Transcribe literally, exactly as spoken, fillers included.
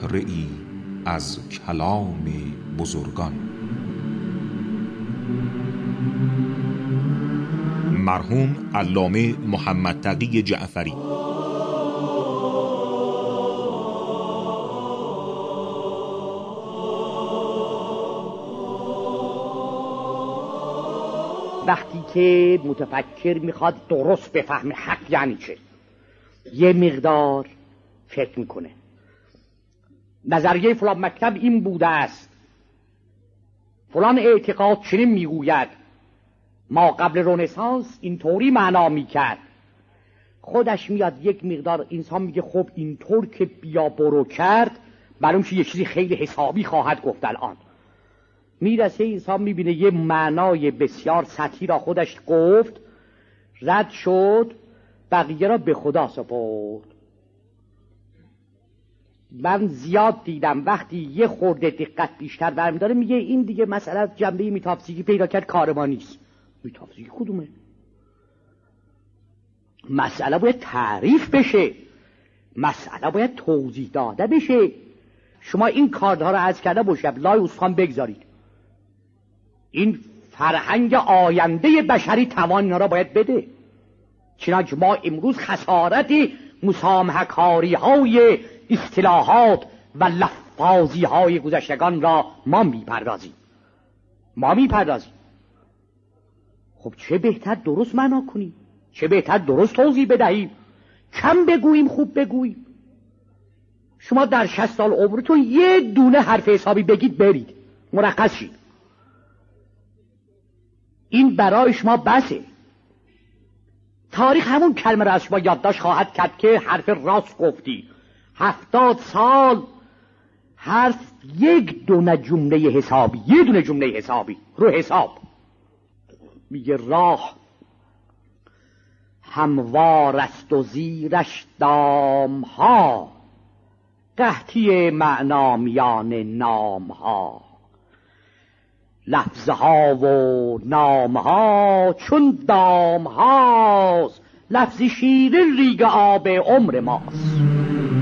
قطره ای از کلام بزرگان. مرحوم علامه محمد تقی جعفری. وقتی که متفکر میخواد درست بفهمه حق یعنی چه، یه مقدار فکر میکنه. نظریه فلان مکتب این بوده است، فلان اعتقاد چنین میگوید، ما قبل رنسانس اینطوری معنا میکرد. خودش میاد یک مقدار انسان میگه خب اینطور که بیا برو کرد، معلوم که یه چیزی خیلی حسابی خواهد گفت. الان میرسه انسان میبینه یه معنای بسیار سطحی را خودش گفت، رد شد، بقیه را به خدا سپرد. من زیاد دیدم وقتی یه خورده دقت بیشتر برمی داره میگه این دیگه مسئله از جنبه میتافیزیکی پیدا کرد، کار ما نیست. میتافیزیکی کدومه؟ مسئله باید تعریف بشه، مسئله باید توضیح داده بشه. شما این کارها را عرض کرده باشه لای استخوان بگذارید. این فرهنگ آینده بشری توان اینا را باید بده. چنانچه ما امروز خسارت مسامحه‌کاری های اصطلاحات و لفاظی های گذشتگان را ما میپردازیم ما میپردازیم خب چه بهتر درست معنا کنیم، چه بهتر درست توضیح بدهیم. کم بگوییم خوب بگوییم. شما در شصت سال عمرتون یه دونه حرف حسابی بگید برید مرخص شید، این برای شما بسه. تاریخ همون کلمه را از شما یادداشت خواهد کرد که حرف راست گفتی. هفتاد سال حرف یک دونه جمله حسابی، یه دونه جمله حسابی رو حساب. میگه راه هموار است و زیرش دام ها، قحطی معنا میان نام ها. لفظها و نام ها چون دام هاست، لفظ شیرین ریگ آب عمر ماست.